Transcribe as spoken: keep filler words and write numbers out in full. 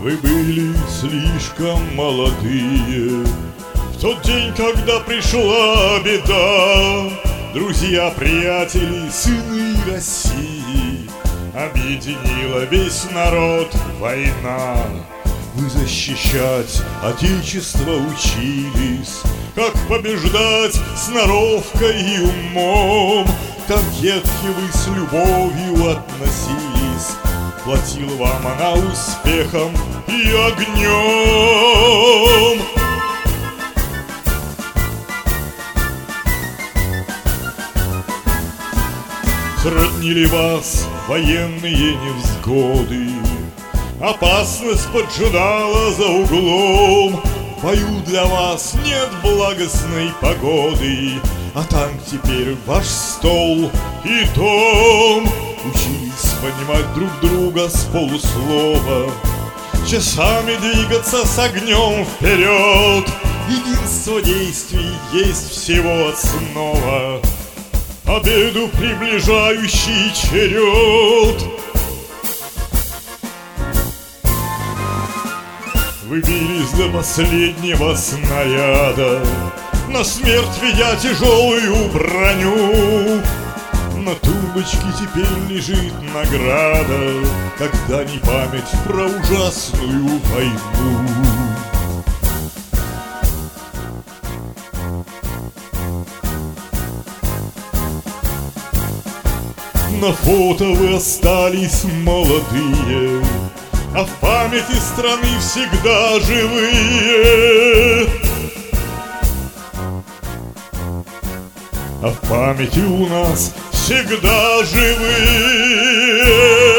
Вы были слишком молодые в тот день, когда пришла беда. Друзья, приятели, сыны России, объединила весь народ война. Вы защищать Отечество учились, как побеждать сноровкой и умом. К танкетке вы с любовью относились, платила вам она успехом и огнем. Сроднили вас военные невзгоды, опасность поджидала за углом. В бою для вас нет благостной погоды, а там теперь ваш стол и дом. Учились понимать друг друга с полуслова, часами двигаться с огнем вперед. Единство действий есть всего основа, победу приближающий черед. Вы бились до последнего снаряда, на смерть ведя тяжелую броню. На тумбочке теперь лежит награда, когда не память про ужасную войну. На фото вы остались молодые, а в памяти страны всегда живые. А в памяти у нас всегда живые.